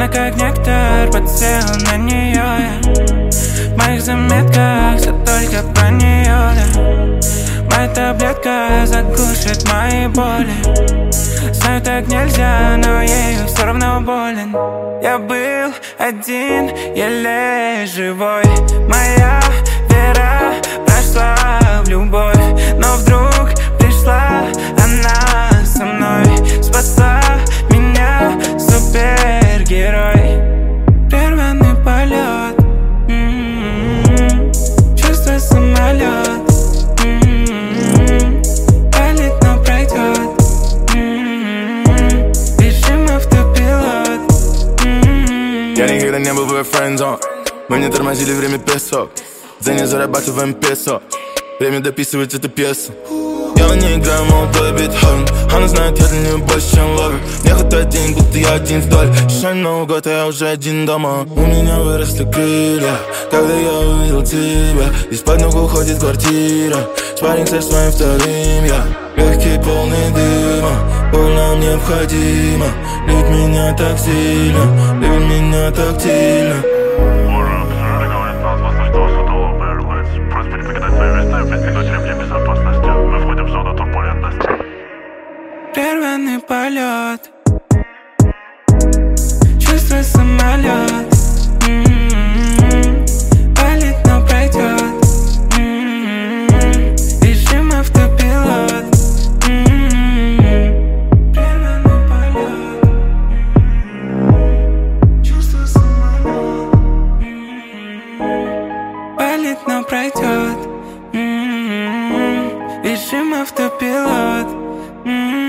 Она как нектар, подсел на нее я. В моих заметках все только про нее, да. Моя таблетка заглушит мои боли. Знаю, так нельзя, но ею все равно болен. Я был один, еле живой. Моя вера прошла в любовь, но вдруг пришла она со мной. Спасла меня супергерой. Прерванный полет, чувство самолет. Палит, но пройдет. Режим автопилот. Я никогда не был в ее френдзон. Мы не тормозили время песок. За ней зарабатываем песо. Время дописывать эту пьесу. Я не играю молодой Бетховен. Она знает, я для нее больше, чем ловер. Мне хватает денег, будто я один вдоль. Шаг на год, а я уже один дома. У меня выросли крылья, когда я увидел тебя. Из-под ног уходит квартира. Спарринг со своим вторым я. Легкий, полный дыма. Боль нам необходима. Любит меня так сильно, любит меня так сильно. Прерванный полет, чувство самолет. Палит, но пройдет. Режим автопилот. Прерванный полет, чувство самолет. Палит, но пройдет. Режим автопилот.